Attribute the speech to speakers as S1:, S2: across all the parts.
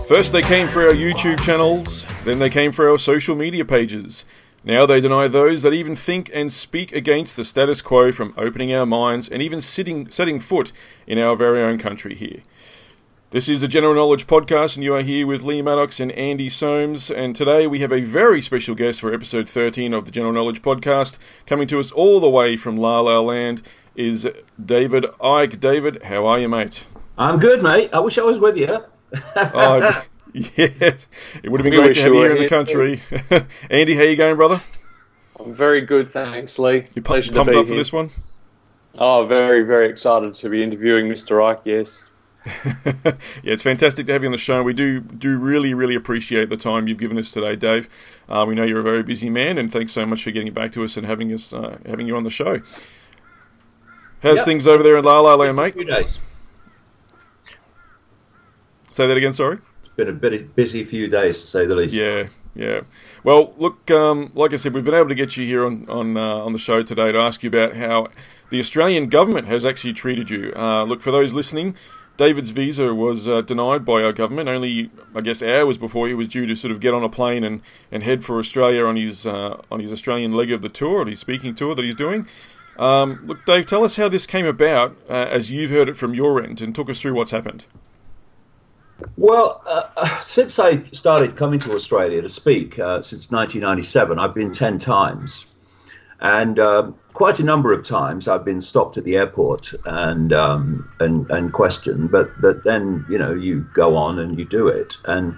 S1: First they came for our YouTube channels, then they came for our social media pages. Now they deny those that even think and speak against the status quo from opening our minds and even setting foot in our very own country here. This is the General Knowledge Podcast, and you are here with Lee Maddox and Andy Soames, and today we have a very special guest for episode 13 of the General Knowledge Podcast. Coming to us all the way from La La Land is David Icke. David, how are you, mate?
S2: I'm good, mate. I wish I was with you.
S1: Oh, yes. It would have been great to have you here in the country. Andy, how you going, brother?
S3: I'm very good, thanks, Lee.
S1: You pumped up here for this one?
S3: Oh, very, very excited to be interviewing Mr. Icke, yes.
S1: Yeah, it's fantastic to have you on the show. We do really, really appreciate the time you've given us today, Dave. We know you're a very busy man, and thanks so much for getting back to us and having you on the show. How's things over there in La La Land, mate?
S2: A few days.
S1: Say that again, sorry?
S2: It's been a busy few days, to say the least.
S1: Yeah. Well, look, like I said, we've been able to get you here on the show today to ask you about how the Australian government has actually treated you. Look, for those listening, David's visa was denied by our government only, I guess, hours before he was due to sort of get on a plane and head for Australia on his Australian leg of the tour, or his speaking tour that he's doing. Look, Dave, tell us how this came about as you've heard it from your end, and talk us through what's happened.
S2: Well, since I started coming to Australia to speak, since 1997, I've been 10 times. And quite a number of times I've been stopped at the airport and questioned, but then, you know, you go on and you do it. And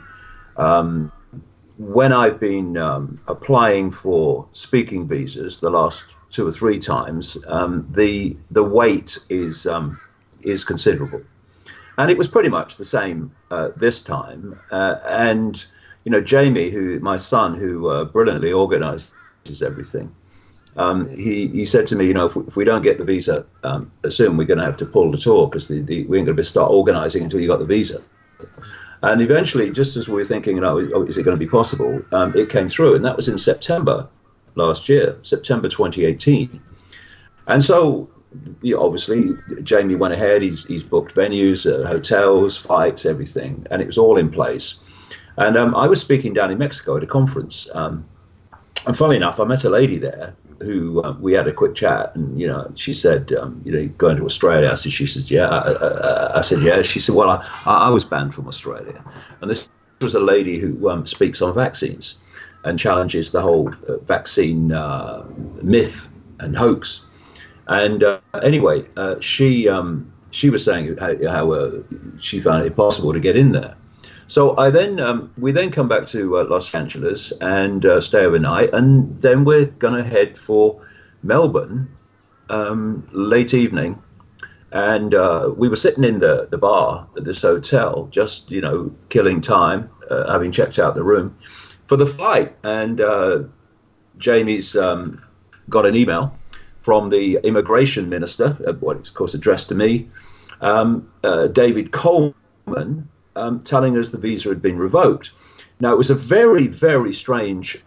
S2: when I've been applying for speaking visas the last 2 or 3 times, the wait is considerable. And it was pretty much the same this time. And, you know, Jamie, my son, who brilliantly organizes everything, he said to me, you know, if we don't get the visa soon, we're going to have to pull the tour because we ain't going to start organizing until you got the visa. And eventually, just as we were thinking, you know, is it going to be possible, it came through. And that was in September last year, September 2018. And so, obviously, Jamie went ahead. He's booked venues, hotels, flights, everything, and it was all in place. And I was speaking down in Mexico at a conference, and funnily enough, I met a lady there who we had a quick chat, and you know, she said, you know, going to Australia. She said, yeah. I said, yeah. She said, well, I was banned from Australia, and this was a lady who speaks on vaccines and challenges the whole vaccine myth and hoax. And anyway, she was saying how she found it impossible to get in there. So we then come back to Los Angeles and stay overnight, and then we're going to head for Melbourne late evening. And we were sitting in the bar at this hotel, just, you know, killing time, having checked out the room for the flight. And Jamie's got an email from the immigration minister, what is of course addressed to me, David Coleman, telling us the visa had been revoked. Now, it was a very, very strange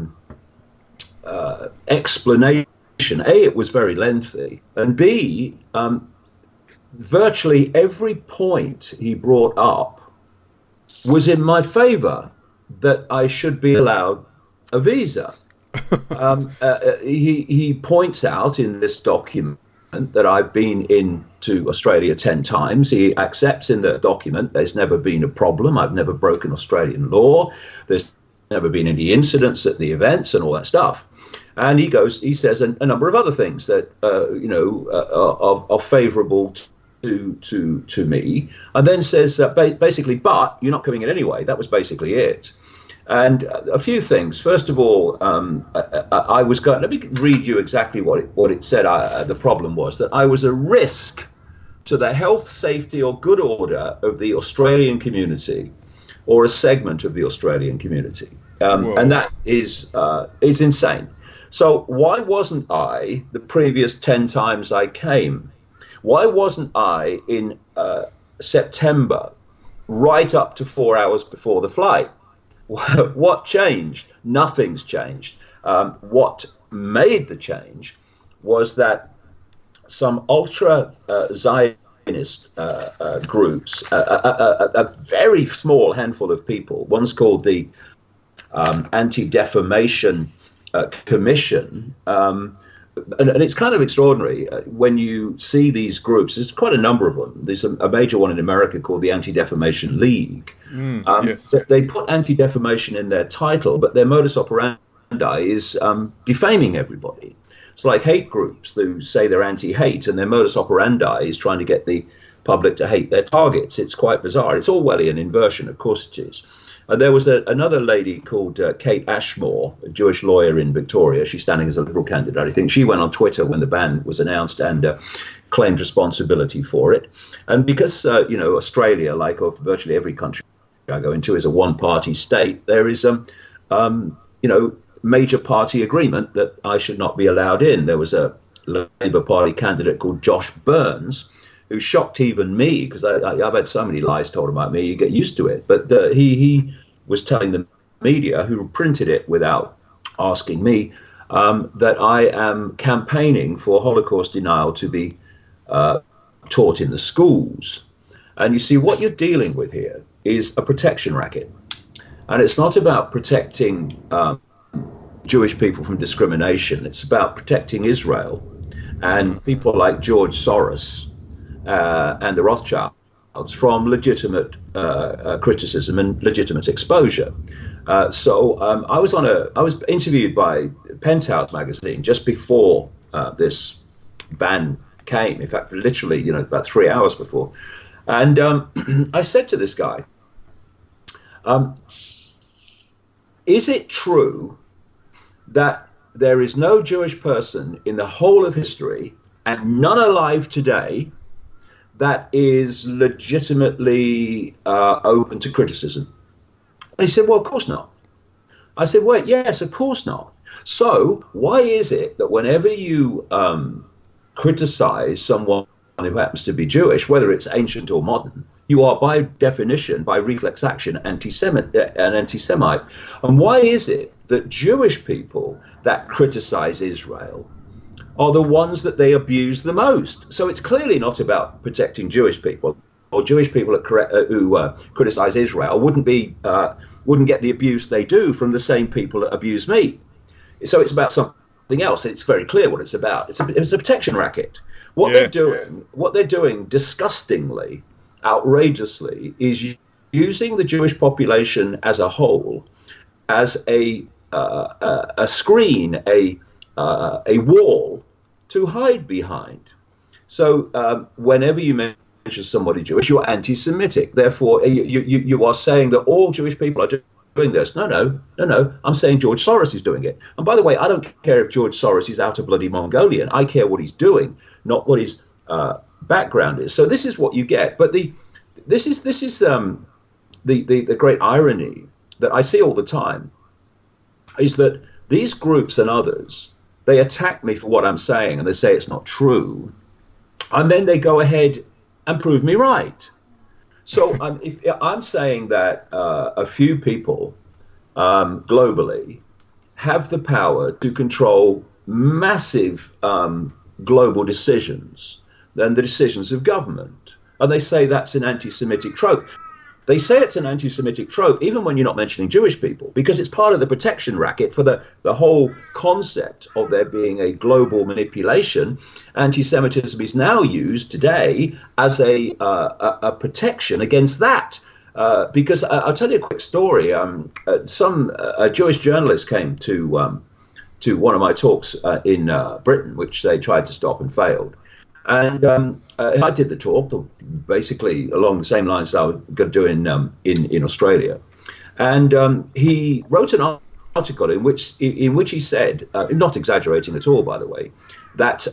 S2: explanation. A, it was very lengthy, and B, virtually every point he brought up was in my favor, that I should be allowed a visa. He points out in this document that I've been into Australia 10 times. He accepts in the document there's never been a problem. I've never broken Australian law. There's never been any incidents at the events and all that stuff. And he says a number of other things that you know are favourable to me, and then says basically, but you're not coming in anyway. That was basically it. And a few things. First of all, I was going. Let me read you exactly what it said. The problem was that I was a risk to the health, safety, or good order of the Australian community, or a segment of the Australian community, and that is insane. So why wasn't I the previous 10 times I came? Why wasn't I in September, right up to 4 hours before the flight? What changed? Nothing's changed. What made the change was that some ultra Zionist Zionist groups, a very small handful of people. One's called the Anti-Defamation Commission. And it's kind of extraordinary when you see these groups. There's quite a number of them. There's a major one in America called the Anti-Defamation League.
S1: Yes.
S2: They put anti-defamation in their title, but their modus operandi is defaming everybody. It's like hate groups who say they're anti-hate, and their modus operandi is trying to get the public to hate their targets. It's quite bizarre. It's Orwellian inversion, of course it is. There was another lady called Kate Ashmore, a Jewish lawyer in Victoria. She's standing as a Liberal candidate. I think she went on Twitter when the ban was announced and claimed responsibility for it. And because, Australia, like of virtually every country I go into, is a one-party state, there is, major party agreement that I should not be allowed in. There was a Labour Party candidate called Josh Burns, who shocked even me, because I've had so many lies told about me, you get used to it. But he was telling the media, who printed it without asking me, that I am campaigning for Holocaust denial to be taught in the schools. And you see, what you're dealing with here is a protection racket. And it's not about protecting Jewish people from discrimination. It's about protecting Israel and people like George Soros and the Rothschilds from legitimate criticism and legitimate exposure. So I was interviewed by Penthouse magazine just before this ban came. In fact, literally, about 3 hours before. And I said to this guy, is it true that there is no Jewish person in the whole of history, and none alive today, that is legitimately open to criticism? And he said, well, of course not. I said, wait, yes, of course not. So why is it that whenever you criticize someone who happens to be Jewish, whether it's ancient or modern, you are by definition, by reflex action, an anti-Semite? And why is it that Jewish people that criticize Israel are the ones that they abuse the most? So it's clearly not about protecting Jewish people, or Jewish people who criticize Israel wouldn't get the abuse they do from the same people that abuse me. So it's about something else. It's very clear what it's about. It's a protection racket. What they're doing disgustingly, outrageously, is using the Jewish population as a whole as a screen, a wall to hide behind. So whenever you mention somebody Jewish, you're anti-Semitic. Therefore, you are saying that all Jewish people are doing this. No. I'm saying George Soros is doing it. And by the way, I don't care if George Soros is out of bloody Mongolian. I care what he's doing, not what his background is. So this is what you get. But this is the great irony that I see all the time, is that these groups and others, they attack me for what I'm saying, and they say it's not true, and then they go ahead and prove me right. So if I'm saying that a few people globally have the power to control massive global decisions, then the decisions of government, and they say that's an anti-Semitic trope. They say it's an anti-Semitic trope even when you're not mentioning Jewish people, because it's part of the protection racket for the whole concept of there being a global manipulation. Anti-Semitism is now used today as a protection against that. Because I'll tell you a quick story. A Jewish journalist came to one of my talks in Britain, which they tried to stop and failed. And I did the talk basically along the same lines I was going to do in Australia. And he wrote an article in which he said, not exaggerating at all, by the way, that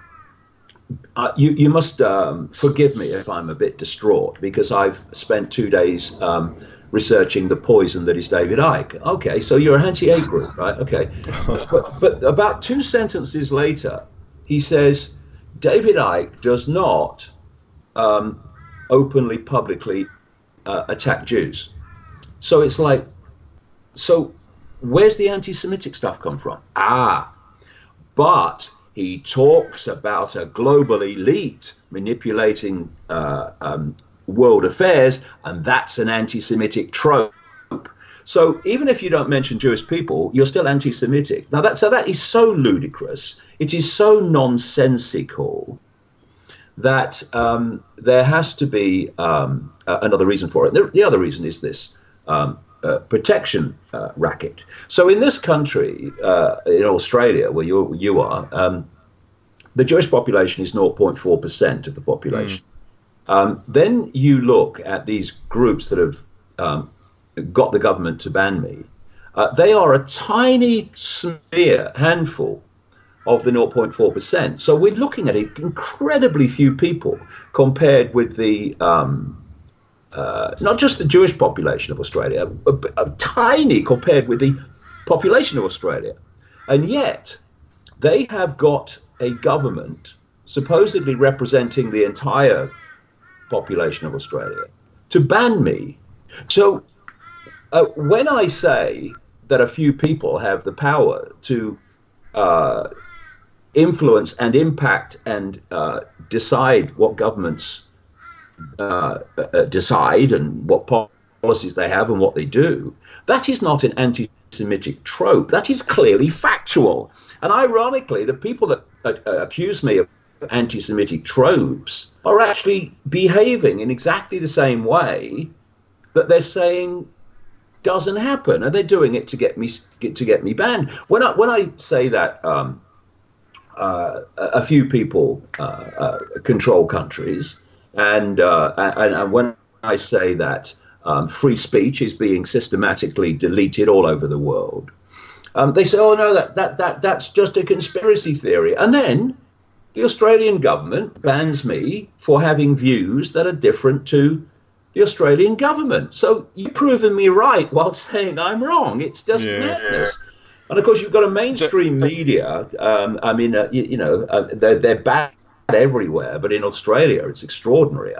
S2: you must forgive me if I'm a bit distraught, because I've spent 2 days researching the poison that is David Icke. Okay, so you're an anti-hate group, right? Okay. but about 2 sentences later, he says, David Icke does not openly, publicly attack Jews. So it's like, so where's the anti-Semitic stuff come from? But He talks about a global elite manipulating world affairs, and that's an anti-Semitic trope. So even if you don't mention Jewish people, you're still anti-Semitic. Now that is so ludicrous. It is so nonsensical that there has to be another reason for it. The other reason is this protection racket. So in this country, in Australia, where you are, the Jewish population is 0.4% of the population. Then you look at these groups that have got the government to ban me. They are a tiny handful of the 0.4%. So we're looking at incredibly few people compared with the not just the Jewish population of Australia, but tiny compared with the population of Australia. And yet they have got a government supposedly representing the entire population of Australia to ban me. So when I say that a few people have the power to influence and impact and decide what governments decide and what policies they have and what they do, that is not an anti-Semitic trope. That is clearly factual. And ironically, the people that accuse me of anti-Semitic tropes are actually behaving in exactly the same way that they're saying doesn't happen, and they're doing it to get me banned. When I say that a few people control countries, and when I say that free speech is being systematically deleted all over the world, they say, "Oh no, that's just a conspiracy theory," and then the Australian government bans me for having views that are different to the Australian government. So you've proven me right while saying I'm wrong. It's just madness. And of course, you've got a mainstream media. They're bad everywhere, but in Australia, it's extraordinary.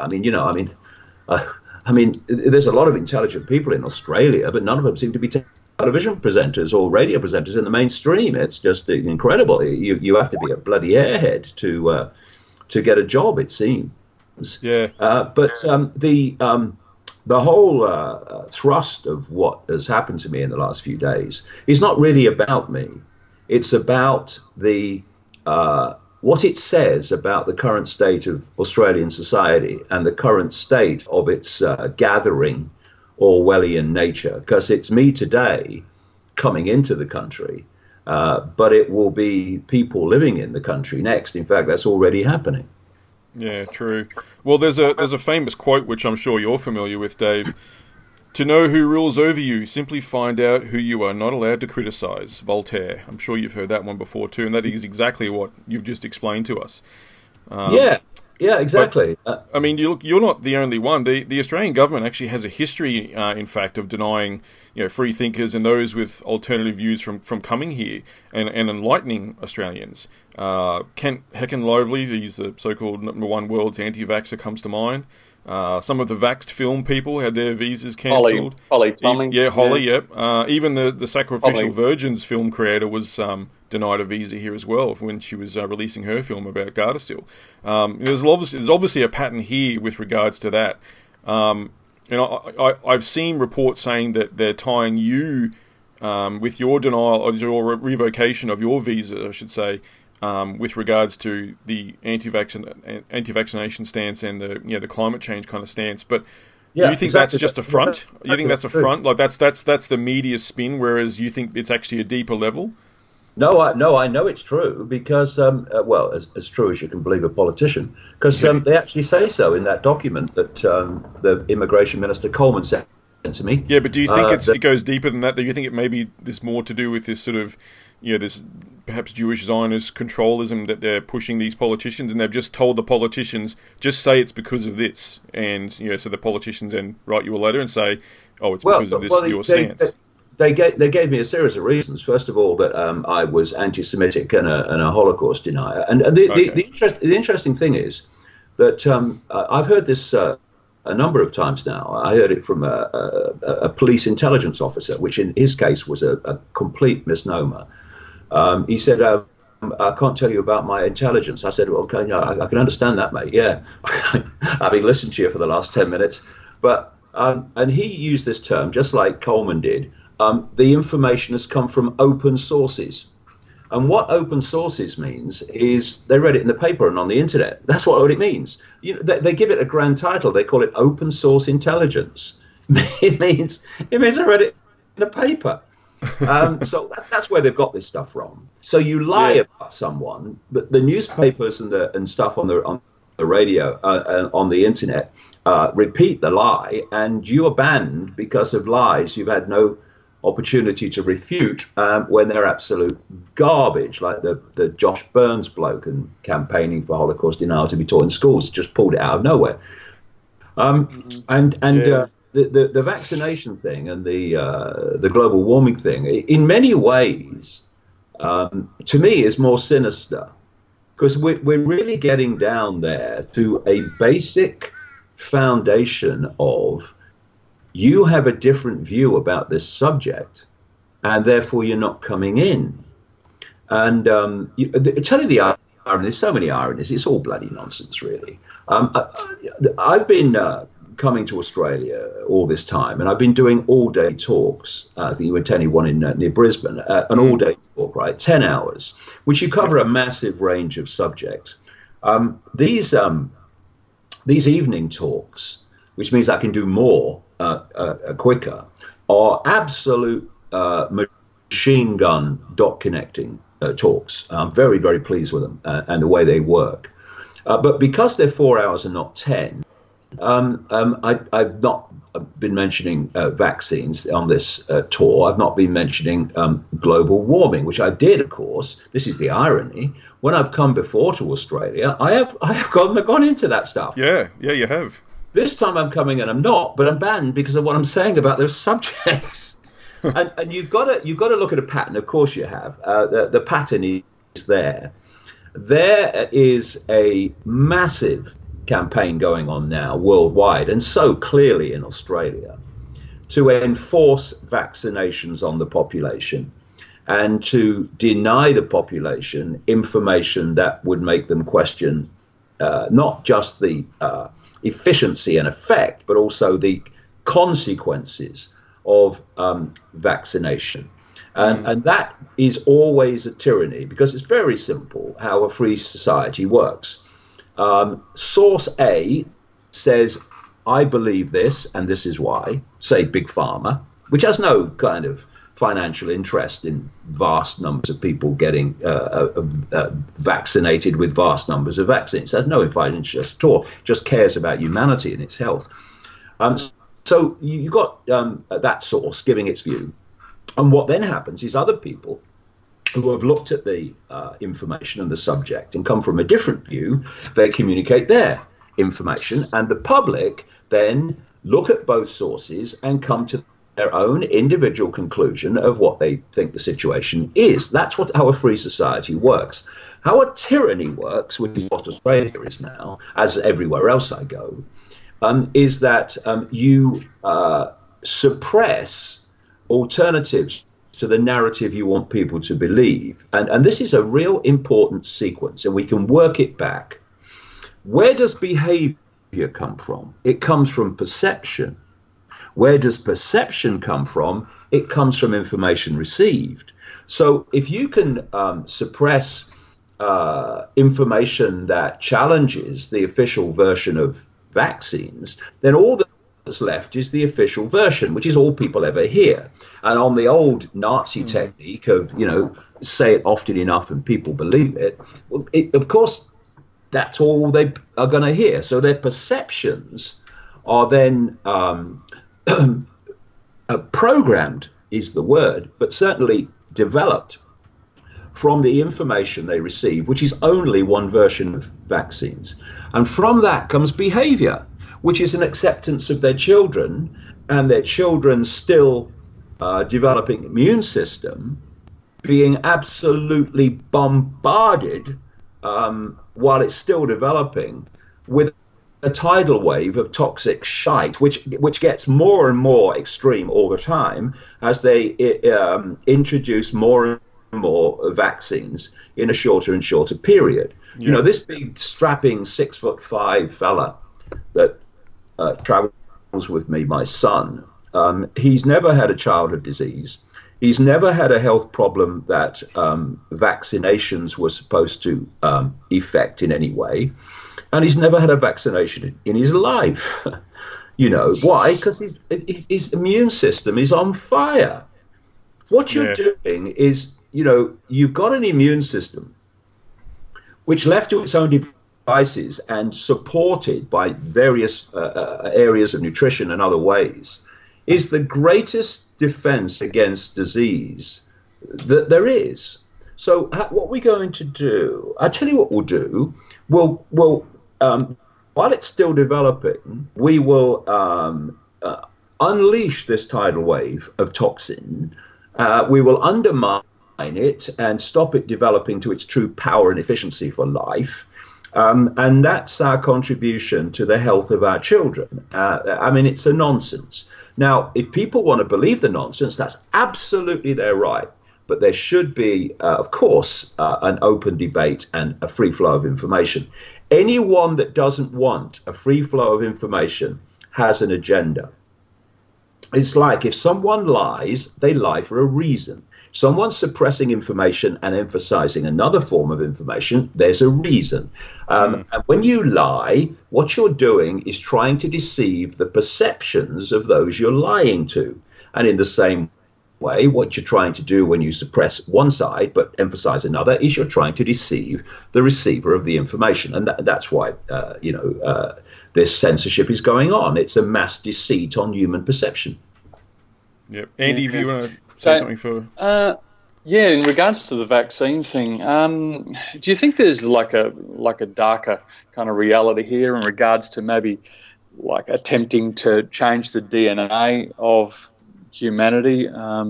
S2: There's a lot of intelligent people in Australia, but none of them seem to be television presenters or radio presenters in the mainstream. It's just incredible. You have to be a bloody airhead to get a job, it seems.
S1: Yeah.
S2: But the whole thrust of what has happened to me in the last few days is not really about me. It's about the what it says about the current state of Australian society and the current state of its gathering Orwellian nature. Because it's me today coming into the country, but it will be people living in the country next. In fact, that's already happening.
S1: Yeah, true. Well, there's a famous quote which I'm sure you're familiar with, Dave. To know who rules over you, simply find out who you are not allowed to criticise. Voltaire. I'm sure you've heard that one before too, and that is exactly what you've just explained to us.
S2: Yeah, exactly.
S1: But, you're not the only one. The Australian government actually has a history, in fact, of denying free thinkers and those with alternative views from coming here and enlightening Australians. Kent Heckenlovely, he's the so-called #1 world's anti-vaxxer, comes to mind. Some of the vaxxed film people had their visas cancelled.
S3: Holly Tomlin.
S1: Holly, yep. Even the Sacrificial Virgins film creator was denied a visa here as well when she was releasing her film about Gardasil. There's obviously a pattern here with regards to that. I've seen reports saying that they're tying you with your denial or your revocation of your visa, I should say, with regards to the anti-vaccination stance and the climate change kind of stance. But do you think that's just a front? You think that's a front? Like that's the media spin, whereas you think it's actually a deeper level?
S2: No, I know it's true because, as true as you can believe a politician, because they actually say so in that document that the Immigration Minister Coleman sent to me.
S1: Yeah, but do you think it goes deeper than that? Do you think it maybe there's more to do with this sort of, this perhaps Jewish Zionist controlism that they're pushing these politicians, and they've just told the politicians, just say it's because of this, and so the politicians then write you a letter and say, oh, it's because of this, your stance.
S2: They gave me a series of reasons. First of all, that I was anti-Semitic and a Holocaust denier. And the interesting thing is that I've heard this a number of times now. I heard it from a police intelligence officer, which in his case was a complete misnomer. He said, I can't tell you about my intelligence. I said, well, okay, I can understand that, mate. Yeah, having listened to you for the last 10 minutes. But and he used this term, just like Coleman did. The information has come from open sources. And what open sources means is they read it in the paper and on the internet. That's what it means. They give it a grand title. They call it open source intelligence. It means I read it in the paper. So that's where they've got this stuff from. So you lie about someone, but the newspapers and stuff on the radio on the internet repeat the lie, and you are banned because of lies you've had no opportunity to refute when they're absolute garbage, like the Josh Burns bloke and campaigning for Holocaust denial to be taught in schools, just pulled it out of nowhere. The vaccination thing and the global warming thing, in many ways, to me, is more sinister, because we're really getting down there to a basic foundation of you have a different view about this subject, and therefore you're not coming in. And tell you the irony, there's so many ironies, it's all bloody nonsense, really. I've been coming to Australia all this time, and I've been doing all-day talks. I think you attended one in near Brisbane, an all-day talk, right, 10 hours, which you cover a massive range of subjects. These evening talks, which means I can do more quicker, are absolute machine gun dot connecting talks. I'm very, very pleased with them and the way they work. But because they're 4 hours and not 10, I've not been mentioning vaccines on this tour. I've not been mentioning global warming, which I did, of course. This is the irony. When I've come before to Australia, I have gone into that stuff.
S1: Yeah, you have.
S2: This time I'm coming and I'm not, but I'm banned because of what I'm saying about those subjects. and you've got to look at a pattern. Of course you have. The pattern is there. There is a massive campaign going on now worldwide, and so clearly in Australia, to enforce vaccinations on the population and to deny the population information that would make them question not just the efficiency and effect, but also the consequences of vaccination. And that is always a tyranny, because it's very simple how a free society works. Source A says, I believe this, and this is why, say Big Pharma, which has no kind of financial interest in vast numbers of people getting vaccinated with vast numbers of vaccines. It has no financial interest at all, just cares about humanity and its health. So you've got that source giving its view. And what then happens is other people who have looked at the information and the subject and come from a different view, they communicate their information, and the public then look at both sources and come to their own individual conclusion of what they think the situation is. That's how a free society works. How a tyranny works, which is what Australia is now, as everywhere else I go, is that you suppress alternatives to the narrative you want people to believe. And this is a real important sequence, and we can work it back. Where does behavior come from? It comes from perception. Where does perception come from? It comes from information received. So if you can suppress information that challenges the official version of vaccines, then all that's left is the official version, which is all people ever hear. And on the old Nazi technique of, say it often enough and people believe it, of course, that's all they are going to hear. So their perceptions are then programmed, is the word, but certainly developed from the information they receive, which is only one version of vaccines. And from that comes behavior, which is an acceptance of their children and their children's still developing immune system being absolutely bombarded while it's still developing with a tidal wave of toxic shite, which gets more and more extreme all the time as they introduce more and more vaccines in a shorter and shorter period.
S1: Yeah.
S2: You know, this big strapping 6'5" fella that travels with me, my son, he's never had a childhood disease. He's never had a health problem that vaccinations were supposed to effect in any way. And he's never had a vaccination in his life. You know, why? Because his immune system is on fire. What you're doing is, you know, you've got an immune system which, left to its own devices and supported by various areas of nutrition and other ways, is the greatest defense against disease that there is. So what we're going to do, I tell you what we'll do, we'll while it's still developing, we will unleash this tidal wave of toxin. We will undermine it and stop it developing to its true power and efficiency for life. And that's our contribution to the health of our children. I mean, it's a nonsense. Now, if people want to believe the nonsense, that's absolutely their right. But there should be, of course, an open debate and a free flow of information. Anyone that doesn't want a free flow of information has an agenda. It's like if someone lies, they lie for a reason. Someone's suppressing information and emphasizing another form of information, there's a reason. And when you lie, what you're doing is trying to deceive the perceptions of those you're lying to. And in the same way, what you're trying to do when you suppress one side but emphasize another is you're trying to deceive the receiver of the information. And that's why, this censorship is going on. It's a mass deceit on human perception.
S1: Yep. Andy, if you want to say something for...
S3: Yeah, in regards to the vaccine thing, do you think there's like a darker kind of reality here in regards to maybe like attempting to change the DNA of humanity?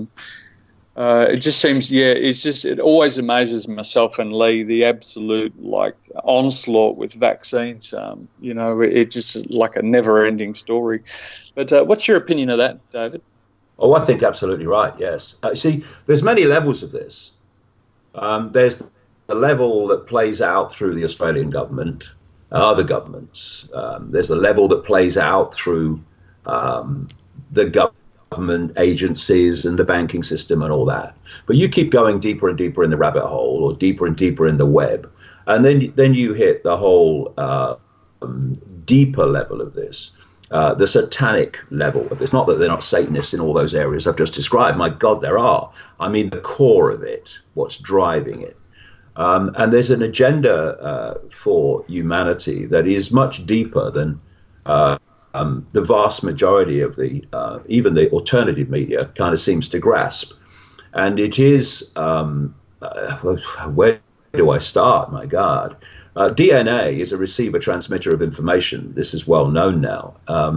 S3: It just seems, it always amazes myself and Lee, the absolute like onslaught with vaccines. It's just like a never-ending story. But what's your opinion of that, David?
S2: Oh, I think absolutely right, yes. See, there's many levels of this. There's the level that plays out through the Australian government, other governments. There's the level that plays out through the government agencies and the banking system and all that. But you keep going deeper and deeper in the rabbit hole or deeper and deeper in the web, and then you hit the whole deeper level of this. The satanic level of this. Not that they're not Satanists in all those areas I've just described. My God, there are. I mean, the core of it, what's driving it. And there's an agenda for humanity that is much deeper than the vast majority of even the alternative media kind of seems to grasp. And it is, where do I start? My God. DNA is a receiver transmitter of information. This is well known now.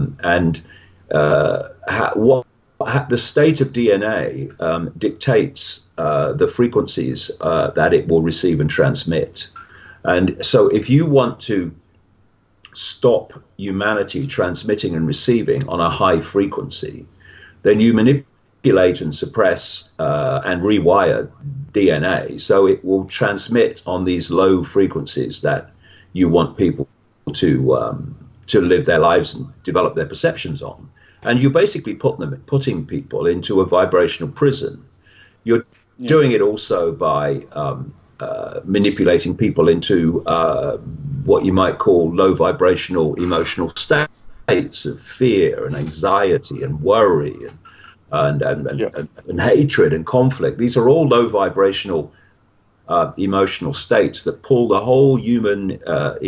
S2: The state of DNA dictates the frequencies that it will receive and transmit. And so if you want to stop humanity transmitting and receiving on a high frequency, then you manipulate and suppress and rewire DNA, so it will transmit on these low frequencies that you want people to live their lives and develop their perceptions on. And you basically putting people into a vibrational prison. You're doing it also by manipulating people into what you might call low vibrational emotional states of fear and anxiety and worry and hatred and conflict. These are all low vibrational emotional states that pull the whole human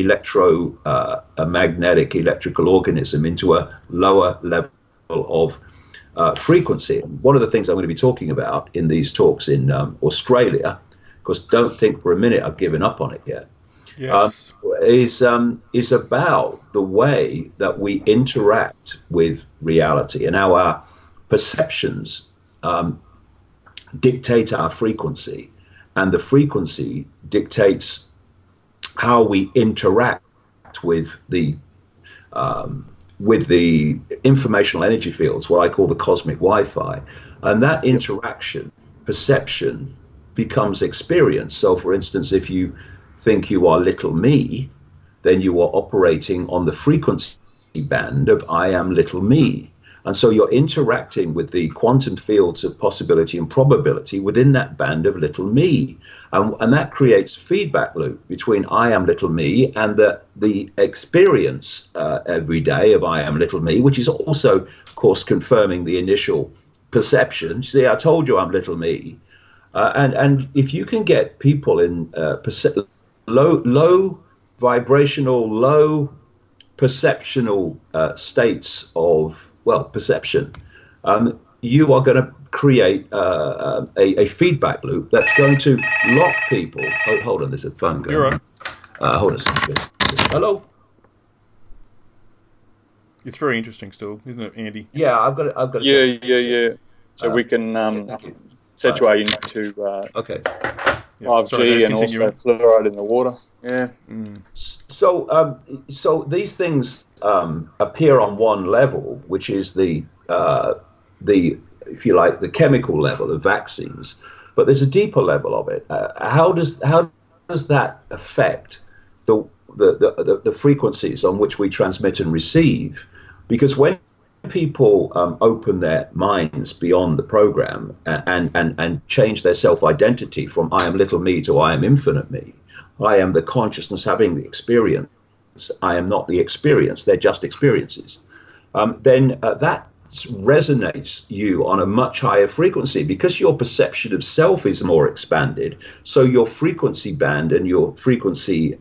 S2: magnetic electrical organism into a lower level of frequency. And one of the things I'm going to be talking about in these talks in Australia, because don't think for a minute I've given up on it yet,
S1: yes.
S2: Is about the way that we interact with reality and how our perceptions dictate our frequency, and the frequency dictates how we interact with the informational energy fields, what I call the cosmic Wi-Fi. And that interaction, perception, becomes experience. So, for instance, if you think you are little me, then you are operating on the frequency band of I am little me. And so you're interacting with the quantum fields of possibility and probability within that band of little me. And that creates a feedback loop between I am little me and the experience every day of I am little me, which is also, of course, confirming the initial perception. See, I told you I'm little me. And if you can get people in low vibrational, low perceptional states of, well, perception, you are going to create a feedback loop that's going to lock people. Oh, hold on, there's a phone going.
S1: You're right.
S2: Hold on a second. Hello?
S1: It's very interesting still, isn't it, Andy?
S2: Yeah, I've got it.
S3: Yeah. So we can situate into
S2: okay.
S3: 5G and also fluoride in the water. Yeah.
S2: So these things appear on one level, which is the if you like the chemical level of vaccines, but there's a deeper level of it. How does that affect the frequencies on which we transmit and receive? Because when people open their minds beyond the program and change their self-identity from I am little me to I am infinite me, I am the consciousness having the experience, I am not the experience, they're just experiences, then that resonates you on a much higher frequency because your perception of self is more expanded. So your frequency band and your frequency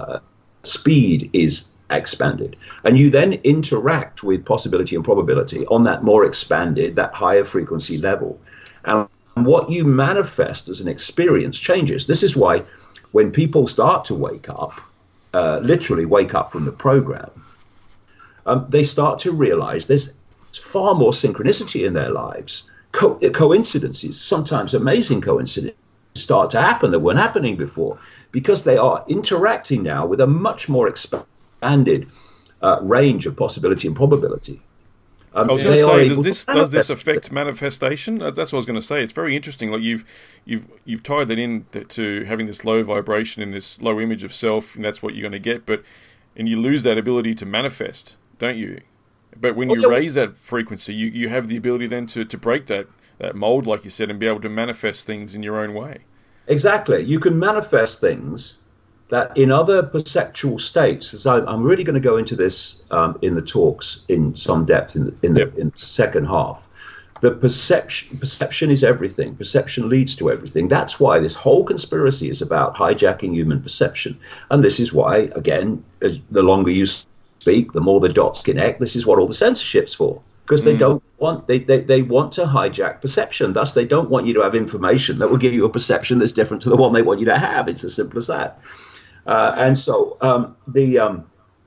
S2: speed is expanded. And you then interact with possibility and probability on that more expanded, that higher frequency level. And what you manifest as an experience changes. This is why when people start to wake up, literally wake up from the program, they start to realize there's far more synchronicity in their lives. Coincidences, sometimes amazing coincidences, start to happen that weren't happening before because they are interacting now with a much more expanded range of possibility and probability.
S1: I was going to say, does this affect manifestation? That's what I was going to say. It's very interesting. Like you've tied that in to having this low vibration and this low image of self, and that's what you're going to get. And you lose that ability to manifest, don't you? But when you raise that frequency, you have the ability then to break that mold, like you said, and be able to manifest things in your own way.
S2: Exactly. You can manifest things that in other perceptual states, as I'm really going to go into this in the talks in some depth in the second half. The perception is everything. Perception leads to everything. That's why this whole conspiracy is about hijacking human perception. And this is why, again, as the longer you speak, the more the dots connect. This is what all the censorship's for, because they don't want they want to hijack perception. Thus, they don't want you to have information that will give you a perception that's different to the one they want you to have. It's as simple as that. And so the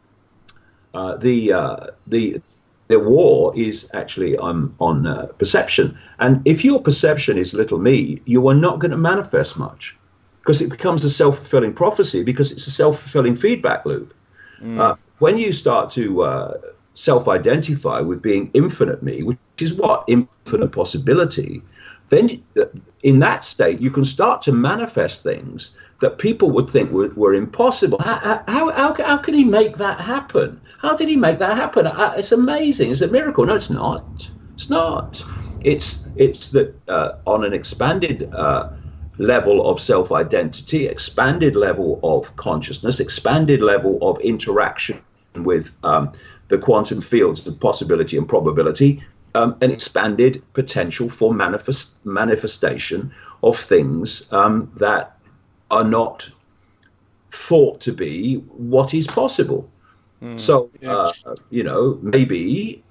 S2: war is actually on perception. And if your perception is little me, you are not going to manifest much, because it becomes a self-fulfilling prophecy, because it's a self-fulfilling feedback loop. When you start to self-identify with being infinite me, which is what? Infinite possibility, then in that state, you can start to manifest things that people would think were impossible. How can he make that happen? How did he make that happen? It's amazing. It's a miracle. No, it's not. It's not. It's that on an expanded level of self-identity, expanded level of consciousness, expanded level of interaction with the quantum fields of possibility and probability, an expanded potential for manifestation of things that are not thought to be what is possible. So, maybe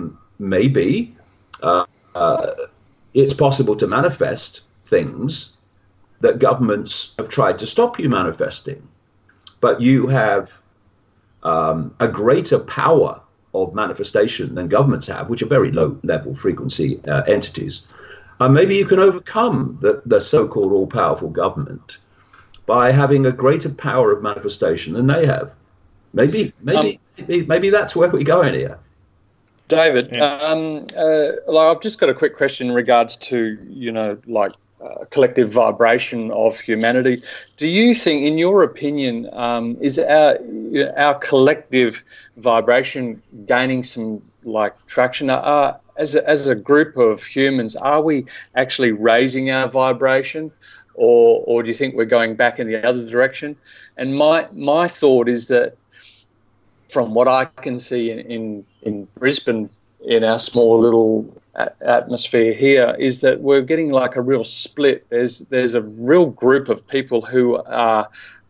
S2: it's possible to manifest things that governments have tried to stop you manifesting, but you have a greater power of manifestation than governments have, which are very low level frequency entities. Maybe you can overcome the so-called all-powerful government by having a greater power of manifestation than they have. Maybe that's where we're going here.
S3: David, I've just got a quick question in regards to, collective vibration of humanity. Do you think, in your opinion, is our collective vibration gaining some traction? As a group of humans, are we actually raising our vibration, or do you think we're going back in the other direction? And my thought is that, from what I can see in Brisbane, in our small little atmosphere here, is that we're getting like a real split. There's a real group of people who are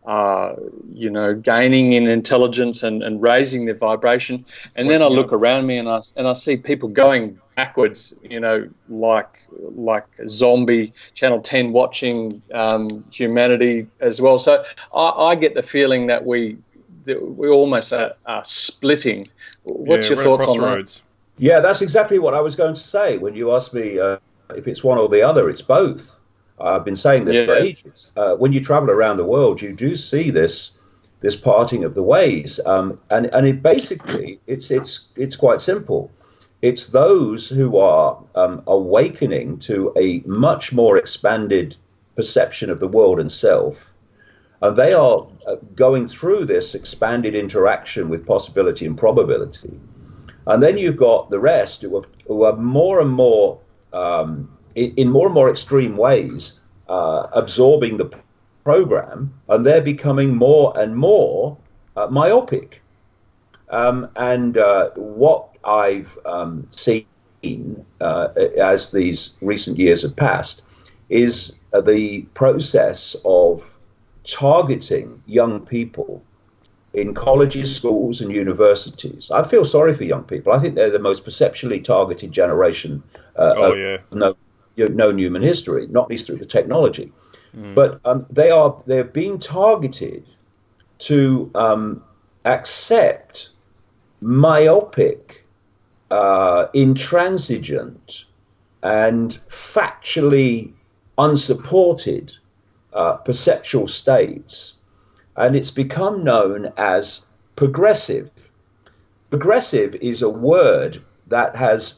S3: gaining in intelligence and raising their vibration, and then I look around me and I see people going backwards, like a zombie, Channel 10 watching humanity as well. So I get the feeling that we almost are splitting. What's your thoughts on that?
S2: Yeah, that's exactly what I was going to say when you asked me if it's one or the other. It's both. I've been saying this for ages. When you travel around the world, you do see this parting of the ways, and it basically it's quite simple. It's those who are awakening to a much more expanded perception of the world and self, and they are going through this expanded interaction with possibility and probability. And then you've got the rest who are more and more, in more and more extreme ways, absorbing the program, and they're becoming more and more myopic. And what I've seen as these recent years have passed is the process of targeting young people in colleges, schools, and universities. I feel sorry for young people. I think they're the most perceptually targeted generation known human history, not least through the technology. But they're being targeted to accept myopic, intransigent, and factually unsupported perceptual states. And it's become known as progressive. Progressive is a word that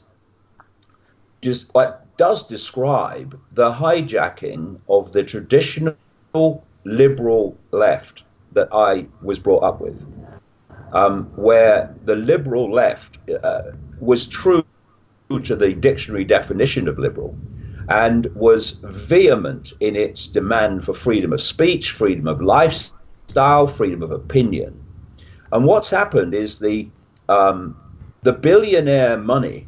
S2: does describe the hijacking of the traditional liberal left that I was brought up with, where the liberal left was true to the dictionary definition of liberal and was vehement in its demand for freedom of speech, freedom of lifestyle, freedom of opinion. And what's happened is the billionaire money,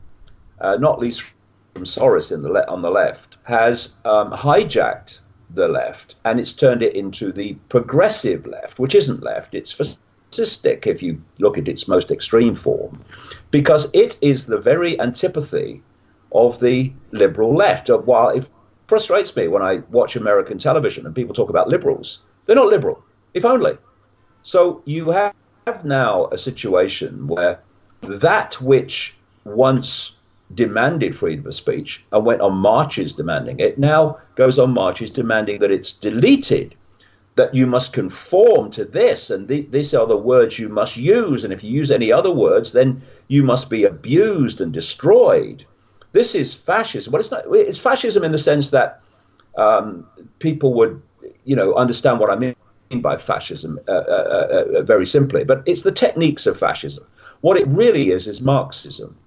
S2: not least from Soros on the left, has hijacked the left, and it's turned it into the progressive left, which isn't left, it's fascistic if you look at its most extreme form, because it is the very antipathy of the liberal left. While it frustrates me when I watch American television and people talk about liberals, they're not liberal, if only. So you have now a situation where that which once demanded freedom of speech and went on marches demanding it, now goes on marches demanding that it's deleted, that you must conform to this, and these are the words you must use, and if you use any other words, then you must be abused and destroyed. This is fascism. Well, it's fascism in the sense that people would, understand what I mean by fascism very simply, but it's the techniques of fascism. What it really is Marxism.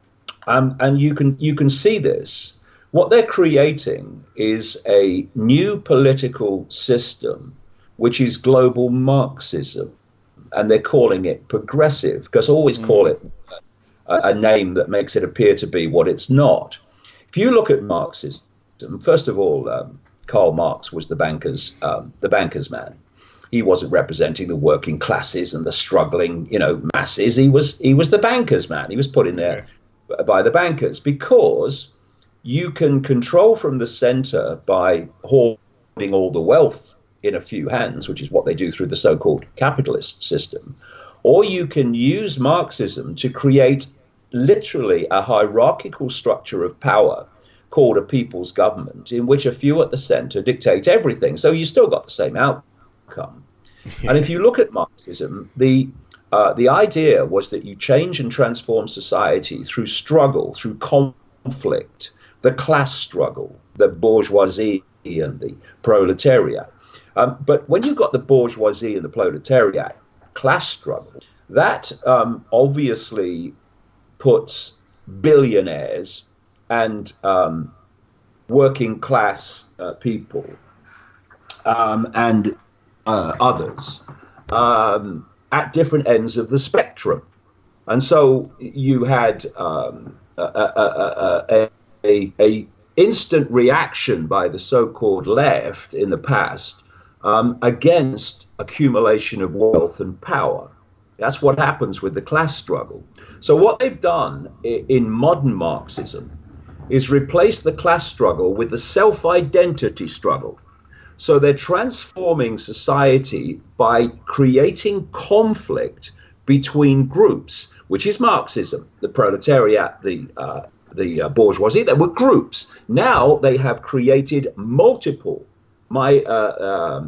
S2: And you can see this. What they're creating is a new political system, which is global Marxism, and they're calling it progressive, because always call it a name that makes it appear to be what it's not. If you look at Marxism, first of all, Karl Marx was the banker's man. He wasn't representing the working classes and the struggling, masses. He was the banker's man. He was put in there by the bankers, because you can control from the center by hoarding all the wealth in a few hands, which is what they do through the so-called capitalist system, or you can use Marxism to create literally a hierarchical structure of power called a people's government, in which a few at the center dictate everything. So you still got the same outcome. And if you look at Marxism, the idea was that you change and transform society through struggle, through conflict, the class struggle. the bourgeoisie and the proletariat. But when you've got the bourgeoisie and the proletariat class struggle, that obviously puts billionaires and working class people and others at different ends of the spectrum. And so you had a instant reaction by the so-called left in the past against accumulation of wealth and power. That's what happens with the class struggle. So what they've done in modern Marxism is replace the class struggle with the self-identity struggle. So they're transforming society by creating conflict between groups, which is Marxism. The proletariat, the bourgeoisie, they were groups. Now they have created multiple, the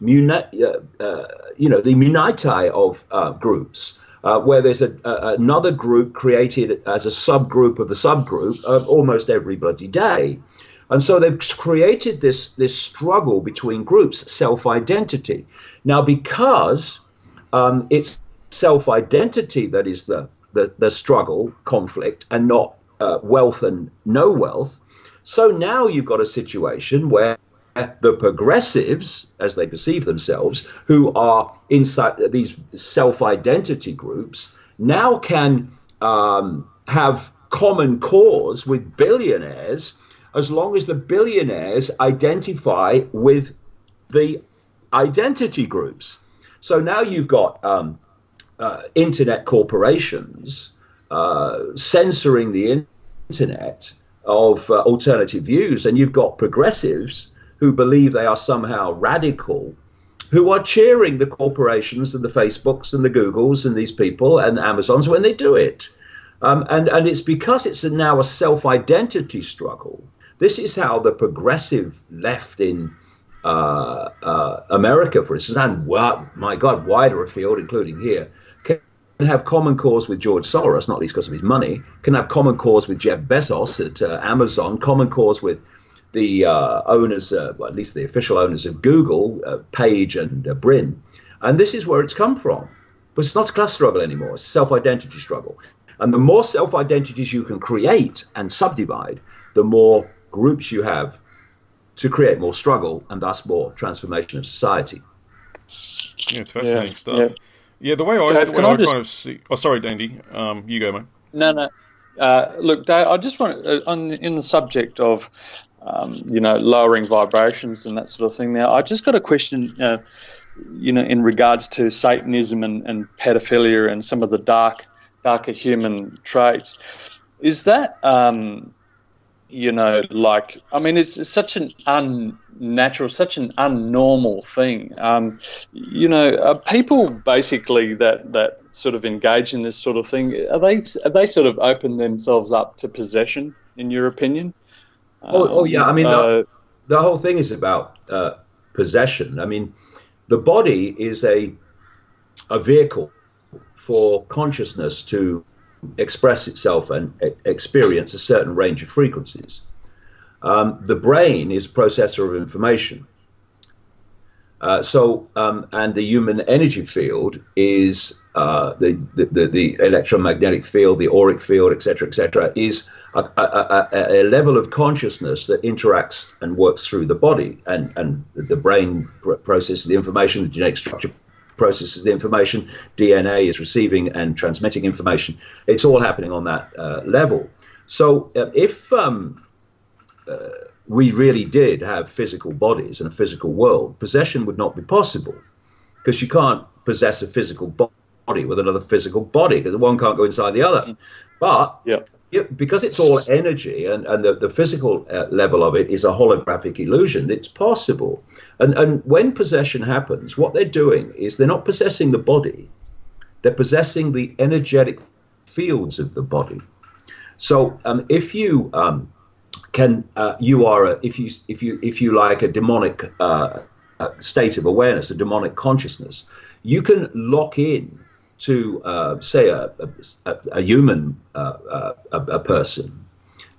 S2: Munite of groups, where there's another group created as a subgroup of the subgroup almost every bloody day. And so they've created this struggle between groups, self-identity. Now, because it's self-identity that is the struggle, conflict, and not wealth and no wealth. So now you've got a situation where the progressives, as they perceive themselves, who are inside these self-identity groups, now can have common cause with billionaires, as long as the billionaires identify with the identity groups. So now you've got internet corporations censoring the internet of alternative views, and you've got progressives who believe they are somehow radical, who are cheering the corporations and the Facebooks and the Googles and these people and Amazons when they do it. And it's because it's now a self-identity struggle. This is how the progressive left in America, for instance, and my God, wider afield, including here, can have common cause with George Soros, not least because of his money, can have common cause with Jeff Bezos at Amazon, common cause with the owners, well, at least the official owners of Google, Page and Brin. And this is where it's come from. But it's not a class struggle anymore. It's a self-identity struggle. And the more self-identities you can create and subdivide, the more groups you have to create more struggle and thus more transformation of society.
S1: Yeah, it's fascinating stuff. Yeah, the way I kind of see... Oh, sorry, Dandy. You go, mate.
S3: No. Look, Dave, I just want in the subject of, lowering vibrations and that sort of thing. Now, I just got a question, in regards to Satanism and pedophilia and some of the darker human traits. Is that, it's such an unnatural, such an unnormal thing. People basically that sort of engage in this sort of thing, are they sort of open themselves up to possession, in your opinion?
S2: Yeah. I mean, the whole thing is about possession. I mean, the body is a vehicle for consciousness to express itself and experience a certain range of frequencies. The brain is a processor of information. And the human energy field is the electromagnetic field, the auric field, etc., is a level of consciousness that interacts and works through the body, and the brain processes the information, the genetic structure processes the information, DNA is receiving and transmitting information. It's all happening on that level. So if we really did have physical bodies and a physical world, possession would not be possible, because you can't possess a physical body with another physical body, because one can't go inside the other. But because it's all energy and the physical level of it is a holographic illusion, it's possible. And when possession happens, what they're doing is they're not possessing the body, they're possessing the energetic fields of the body. So if you if you like a demonic state of awareness, a demonic consciousness, you can lock in to say a human a person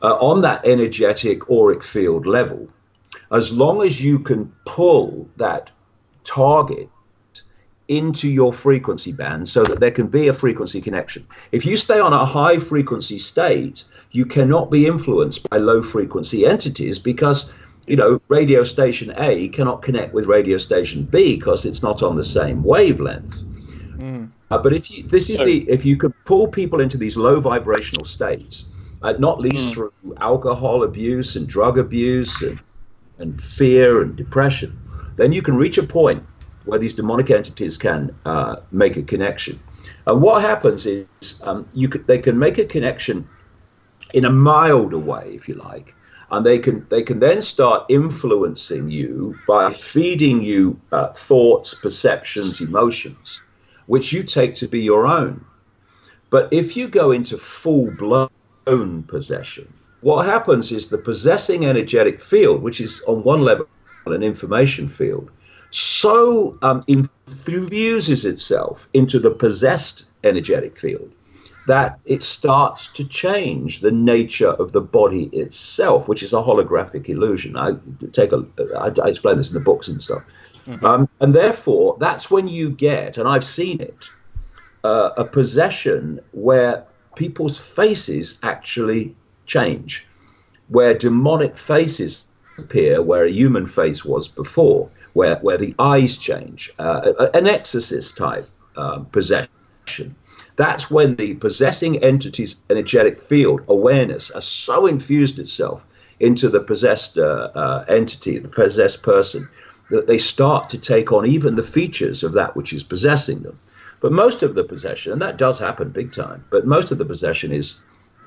S2: on that energetic auric field level, as long as you can pull that target into your frequency band so that there can be a frequency connection. If you stay on a high frequency state, you cannot be influenced by low frequency entities, because radio station A cannot connect with radio station B because it's not on the same wavelength. But if you could pull people into these low vibrational states, not least through alcohol abuse and drug abuse and fear and depression, then you can reach a point where these demonic entities can make a connection. And what happens is they can make a connection in a milder way, if you like, and they can then start influencing you by feeding you thoughts, perceptions, emotions, which you take to be your own. But if you go into full-blown possession, what happens is the possessing energetic field, which is on one level an information field, so infuses itself into the possessed energetic field that it starts to change the nature of the body itself, which is a holographic illusion. I explain this in the books and stuff. And therefore, that's when you get, and I've seen it, a possession where people's faces actually change, where demonic faces appear where a human face was before, where the eyes change, an exorcist type possession. That's when the possessing entity's energetic field awareness has so infused itself into the possessed entity, the possessed person, that they start to take on even the features of that which is possessing them. But most of the possession, and that does happen big time, but most of the possession is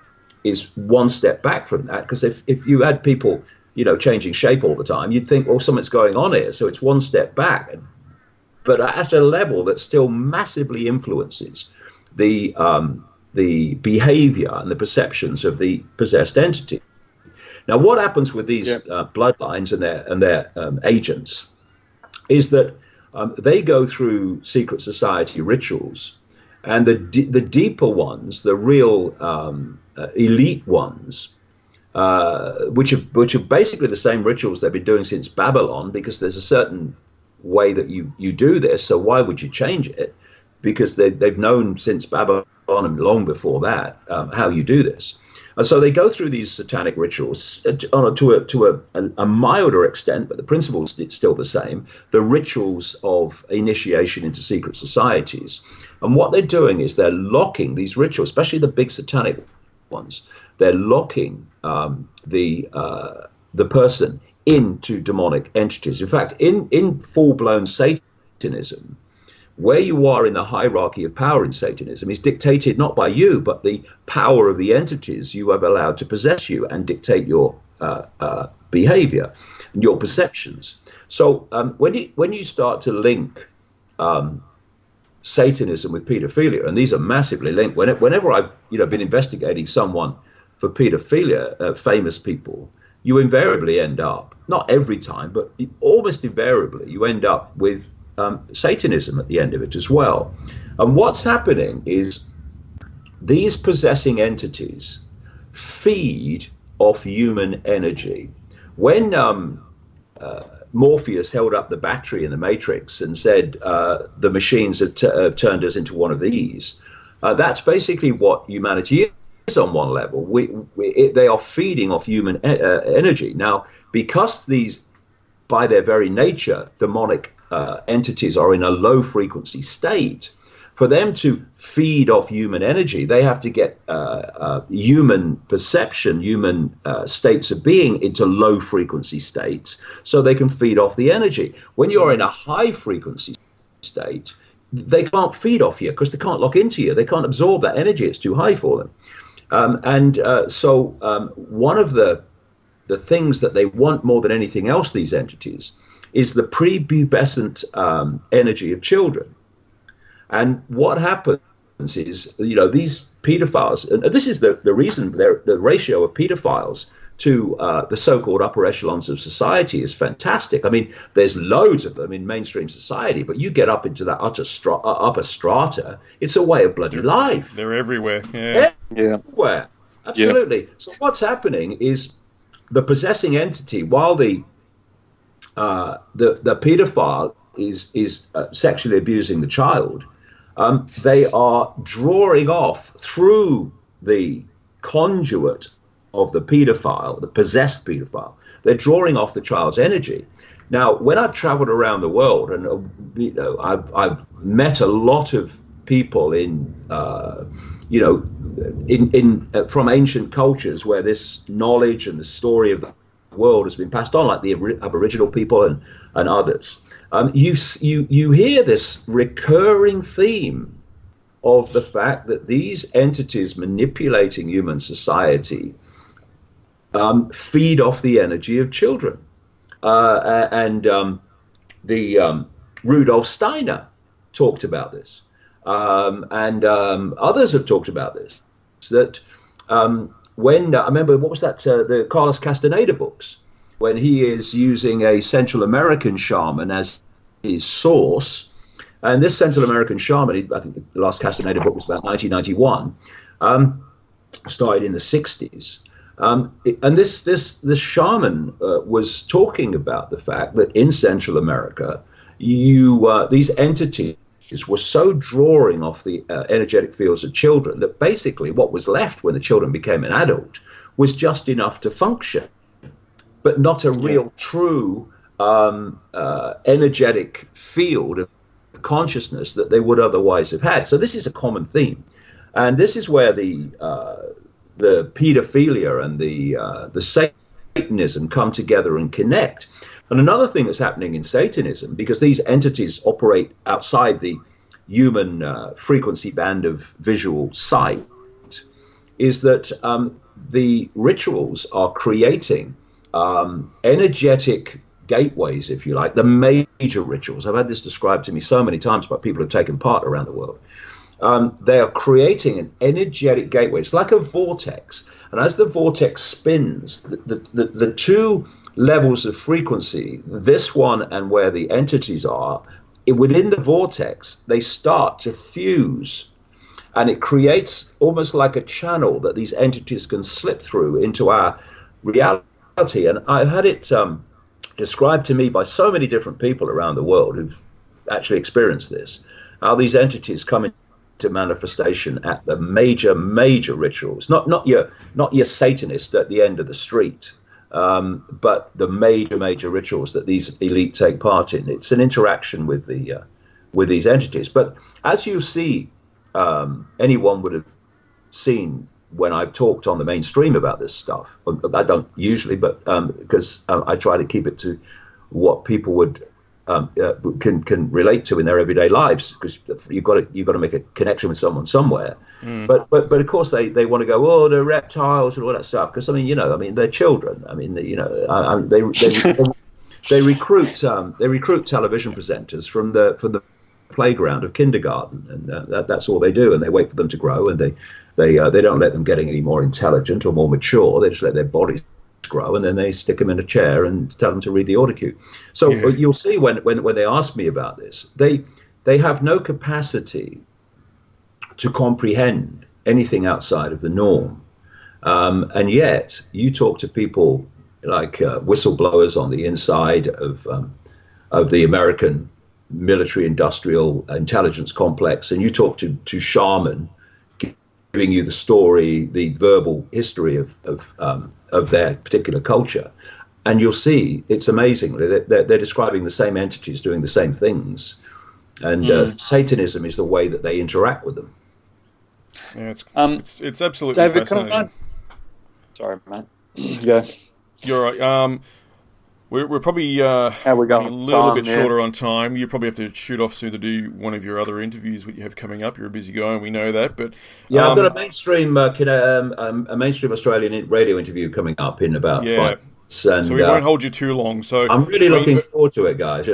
S2: one step back from that, because if you had people changing shape all the time, you'd think, well, something's going on here. So it's one step back, but at a level that still massively influences the behavior and the perceptions of the possessed entity. Now, what happens with these bloodlines and their agents is that they go through secret society rituals, and the deeper ones, the real elite ones, which are basically the same rituals they've been doing since Babylon, because there's a certain way that you do this. So why would you change it? Because they've known since Babylon and long before that how you do this. And so they go through these satanic rituals to a milder extent, but the principle is still the same, the rituals of initiation into secret societies. And what they're doing is they're locking these rituals, especially the big satanic ones, they're locking the person into demonic entities. In fact, in full-blown Satanism, where you are in the hierarchy of power in Satanism is dictated not by you, but the power of the entities you have allowed to possess you and dictate your behavior and your perceptions. So when you start to link Satanism with pedophilia, and these are massively linked. Whenever I've been investigating someone for pedophilia, famous people, you invariably end up, not every time, but almost invariably, you end up with Satanism at the end of it as well. And what's happening is these possessing entities feed off human energy. When Morpheus held up the battery in the Matrix and said the machines have turned us into one of these, that's basically what humanity is on one level. They are feeding off human energy. Now, because these, by their very nature, demonic entities are in a low frequency state, for them to feed off human energy, they have to get human perception, human states of being into low frequency states so they can feed off the energy. When you're in a high frequency state, they can't feed off you because they can't lock into you. They can't absorb that energy. It's too high for them. So one of the things that they want more than anything else, these entities, is the prepubescent energy of children. And what happens is, these pedophiles, and this is the reason the ratio of pedophiles to the so-called upper echelons of society is fantastic. I mean, there's loads of them in mainstream society, but you get up into that upper strata, it's a way of bloody life.
S1: They're everywhere. Yeah.
S2: Everywhere. absolutely. Yeah. So what's happening is the possessing entity, while the paedophile is sexually abusing the child, they are drawing off through the conduit of the paedophile, the possessed paedophile. They're drawing off the child's energy. Now, when I've traveled around the world, and I've met a lot of people from ancient cultures where this knowledge and the story of the world has been passed on, like the Aboriginal people and others. You hear this recurring theme of the fact that these entities manipulating human society feed off the energy of children. Rudolf Steiner talked about this, and others have talked about this. That when I remember, what was that? The Carlos Castaneda books, when he is using a Central American shaman as his source, and this Central American shaman, I think the last Castaneda book was about 1991, started in the 60s. And this shaman was talking about the fact that in Central America, these entities were so drawing off the energetic fields of children that basically what was left when the children became an adult was just enough to function, but not a real true energetic field of consciousness that they would otherwise have had. So this is a common theme, and this is where the pedophilia and the Satanism come together and connect. And another thing that's happening in Satanism, because these entities operate outside the human frequency band of visual sight, is that the rituals are creating energetic gateways, if you like, the major rituals. I've had this described to me so many times by people who have taken part around the world. They are creating an energetic gateway. It's like a vortex. And as the vortex spins, the two levels of frequency, this one and where the entities are, within the vortex, they start to fuse. And it creates almost like a channel that these entities can slip through into our reality. And I've had it described to me by so many different people around the world who've actually experienced this, how these entities come into manifestation at the major rituals, not your Satanist at the end of the street, but the major rituals that these elite take part in. It's an interaction with these entities. But as you see, anyone would have seen when I've talked on the mainstream about this stuff. I don't usually, but because I try to keep it to what people would can relate to in their everyday lives, because you've got to make a connection with someone somewhere. But of course they want to go, oh, the reptiles and all that stuff, because they're children. They recruit television presenters from the playground of kindergarten, and that's all they do, and they wait for them to grow, and they don't let them get any more intelligent or more mature. They just let their bodies grow, and then they stick them in a chair and tell them to read the order cue. So you'll see when they ask me about this, they have no capacity to comprehend anything outside of the norm, and yet you talk to people like whistleblowers on the inside of the American military industrial intelligence complex, and you talk to shaman giving you the story, the verbal history of their particular culture, and you'll see it's amazing. They're describing the same entities doing the same things, and Satanism is the way that they interact with them.
S1: Yeah, it's absolutely
S3: David,
S1: fascinating.
S3: Sorry, mate. Go.
S1: You're right. We're probably
S3: How we going?
S1: a little bit shorter on time. You probably have to shoot off soon to do one of your other interviews that you have coming up. You're a busy guy, and we know that. But
S2: I've got a mainstream Australian radio interview coming up in about 5 months. And,
S1: so we won't hold you too long. So
S2: I'm really looking forward to it, guys.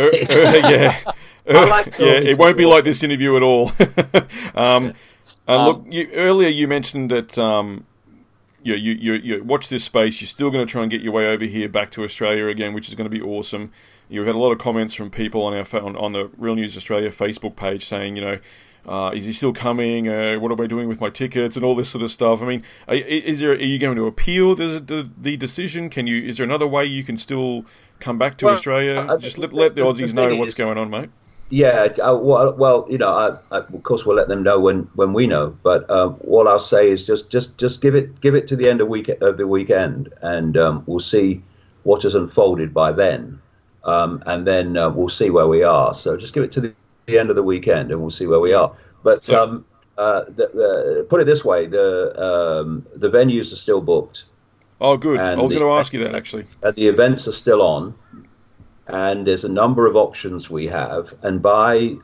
S1: It won't be like this interview at all. Look, earlier you mentioned that you watch this space. You're still going to try and get your way over here back to Australia again, which is going to be awesome. You've had a lot of comments from people on on the Real News Australia Facebook page saying, is he still coming? What am I doing with my tickets and all this sort of stuff? I mean, are you going to appeal the decision? Is there another way you can still come back to Australia? Just let the Aussies know what's going on, mate.
S2: Yeah, well, of course we'll let them know when we know. But what I'll say is just give it to the end of the weekend, and we'll see what has unfolded by then, and then we'll see where we are. So just give it to the end of the weekend, and we'll see where we are. But put it this way: the venues are still booked.
S1: Oh, good. I was going to ask you that actually.
S2: The events are still on. And there's a number of options we have, and by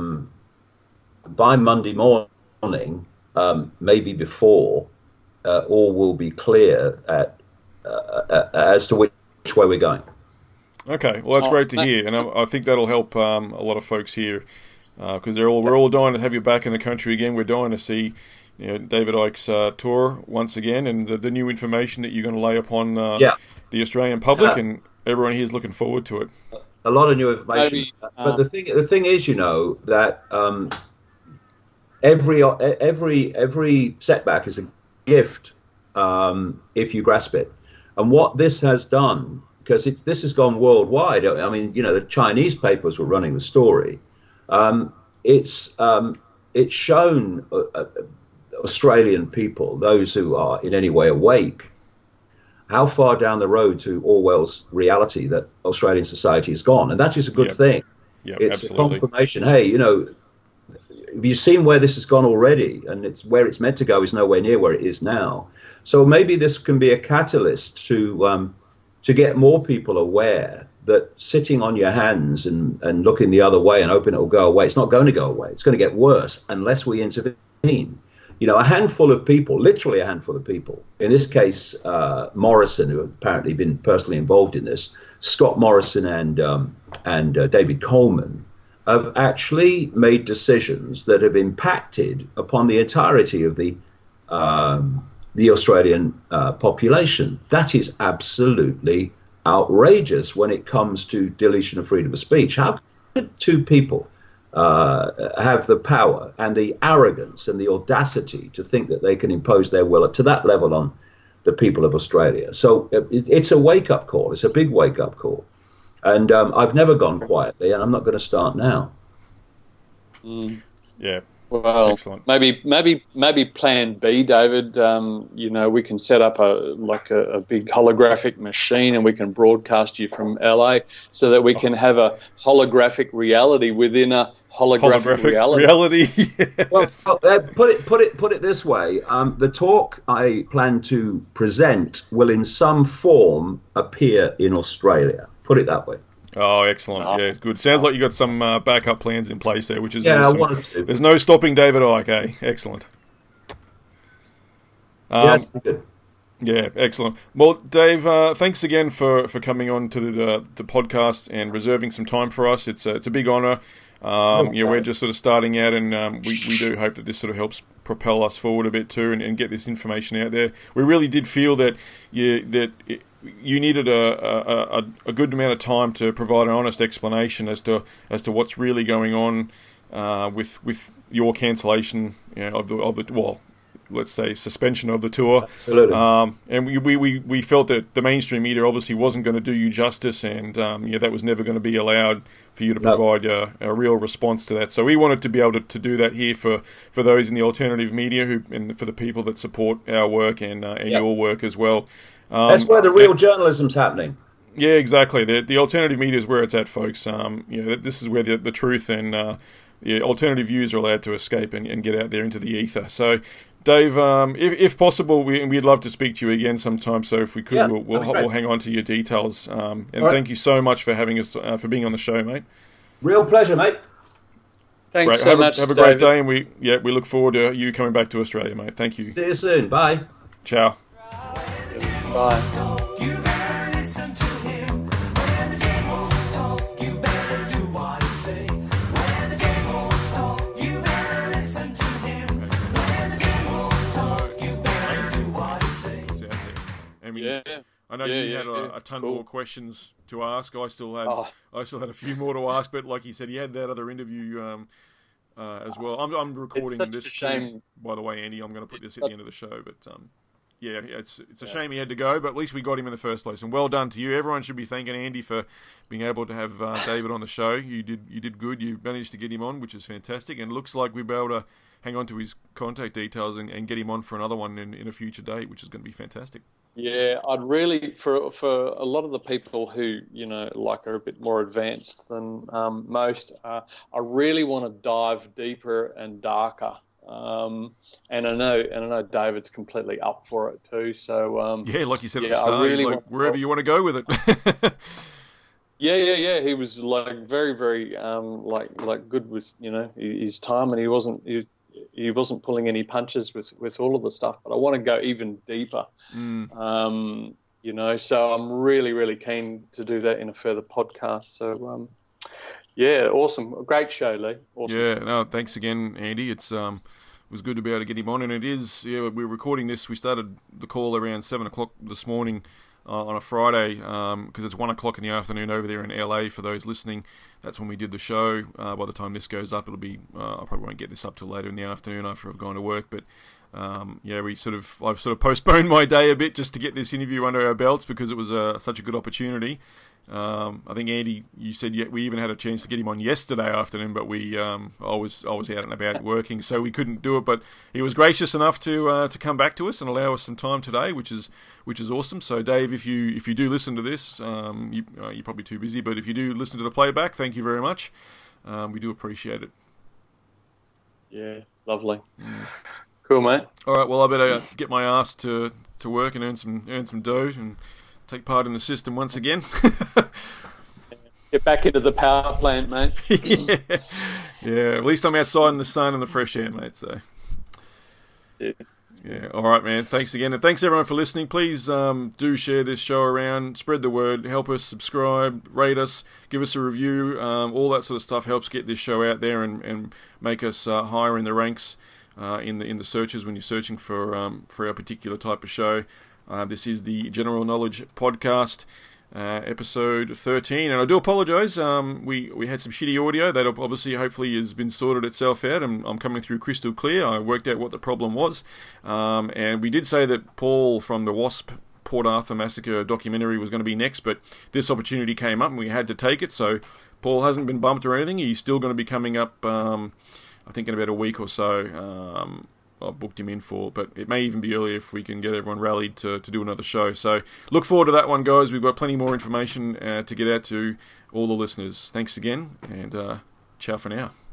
S2: Monday morning, maybe before, all will be clear as to which way we're going.
S1: Okay, well that's great to hear, and I think that'll help a lot of folks here because we're all dying to have you back in the country again. We're dying to see David Icke's tour once again, and the new information that you're going to lay upon the Australian public and. Everyone here is looking forward to it.
S2: A lot of new information, but the thing is, that every setback is a gift if you grasp it. And what this has done, because this has gone worldwide. I mean, the Chinese papers were running the story. It's shown Australian people, those who are in any way awake, how far down the road to Orwell's reality that Australian society has gone. And that is a good thing. It's absolutely. A confirmation. Hey, have you seen where this has gone already? And it's where it's meant to go is nowhere near where it is now. So maybe this can be a catalyst to get more people aware that sitting on your hands and looking the other way and hoping it will go away, it's not going to go away. It's going to get worse unless we intervene. A handful of people, literally a handful of people, in this case, Morrison, who have apparently been personally involved in this, Scott Morrison and David Coleman, have actually made decisions that have impacted upon the entirety of the Australian population. That is absolutely outrageous when it comes to deletion of freedom of speech. How could two people have the power and the arrogance and the audacity to think that they can impose their will to that level on the people of Australia? So it's a wake-up call. It's a big wake-up call. And I've never gone quietly, and I'm not going to start now.
S1: Yeah.
S3: Well,
S1: excellent.
S3: Maybe Plan B, David. We can set up a big holographic machine, and we can broadcast you from LA, so that we can have a holographic reality within a holographic reality.
S1: Yes.
S2: Well, put it this way: the talk I plan to present will, in some form, appear in Australia. Put it that way.
S1: Oh, excellent. Yeah, good. Sounds like you got some backup plans in place there, which is
S2: awesome.
S1: I wanted to. There's no stopping David Icke, eh? Excellent.
S2: Yes, good.
S1: Yeah, excellent. Well, Dave, thanks again for coming on to the podcast and reserving some time for us. It's a big honour. We're just sort of starting out, and we do hope that this sort of helps propel us forward a bit too, and get this information out there. We really did feel that you needed a good amount of time to provide an honest explanation as to what's really going on with your cancellation of the let's say suspension of the tour.
S2: Absolutely.
S1: And we felt that the mainstream media obviously wasn't going to do you justice, and that was never going to be allowed for you to provide a real response to that. So we wanted to be able to do that here for those in the alternative media and for the people that support our work and your work as well.
S2: That's where the real journalism's happening.
S1: Yeah, exactly. The alternative media is where it's at, folks. This is where the truth and alternative views are allowed to escape and get out there into the ether. So, Dave, if possible, we'd love to speak to you again sometime. So, if we could, we'll hang on to your details. Thank you so much for having us for being on the show, mate.
S2: Real pleasure, mate.
S3: Thanks so much.
S1: Have a great day, and we look forward to you coming back to Australia, mate. Thank you.
S2: See you soon. Bye.
S1: Ciao.
S3: Bye.
S1: know you had a ton more questions to ask. I still had a few more to ask, but like you said, you had that other interview as well. I'm recording this too, by the way, Andy. I'm going to put this at the end of the show, but yeah, it's a shame he had to go, but at least we got him in the first place. And well done to you. Everyone should be thanking Andy for being able to have David on the show. You did good. You managed to get him on, which is fantastic. And it looks like we'll be able to hang on to his contact details and get him on for another one in a future date, which is going to be fantastic.
S3: Yeah, I'd really, for a lot of the people who, are a bit more advanced than most, I really want to dive deeper and darker. And I know David's completely up for it too. So
S1: yeah, like you said at the start, really wherever you want to go with it.
S3: Yeah. He was very, very good with his time, and he wasn't pulling any punches with all of the stuff. But I want to go even deeper. So I'm really, really keen to do that in a further podcast. So yeah, awesome, great show, Lee. Awesome.
S1: Yeah, no, thanks again, Andy. It was good to be able to get him on, and it is. Yeah, we're recording this. We started the call around 7:00 this morning on a Friday because it's 1:00 in the afternoon over there in LA. For those listening, that's when we did the show. By the time this goes up, it'll be. I probably won't get this up till later in the afternoon after I've gone to work, but. I've sort of postponed my day a bit just to get this interview under our belts because it was such a good opportunity. I think Andy, you said we even had a chance to get him on yesterday afternoon, but I was out and about working, so we couldn't do it. But he was gracious enough to come back to us and allow us some time today, which is awesome. So Dave, if you do listen to this, you're probably too busy, but if you do listen to the playback, thank you very much. We do appreciate it.
S3: Yeah, lovely. Cool, mate.
S1: All right, well, I better get my ass to work and earn some dough and take part in the system once again.
S3: Get back into the power plant, mate.
S1: Yeah. At least I'm outside in the sun and the fresh air, mate. So. Yeah. All right, man. Thanks again, and thanks everyone for listening. Please do share this show around, spread the word, help us, subscribe, rate us, give us a review. All that sort of stuff helps get this show out there and make us higher in the ranks. In the searches when you're searching for our particular type of show. This is the General Knowledge Podcast, episode 13, and I do apologise. We had some shitty audio that obviously, hopefully, has been sorted itself out, and I'm coming through crystal clear. I worked out what the problem was, and we did say that Paul from the WASP Port Arthur Massacre documentary was going to be next, but this opportunity came up and we had to take it. So Paul hasn't been bumped or anything. He's still going to be coming up. I think in about a week or so, I've booked him in for, but it may even be earlier if we can get everyone rallied to do another show. So look forward to that one, guys. We've got plenty more information to get out to all the listeners. Thanks again, and ciao for now.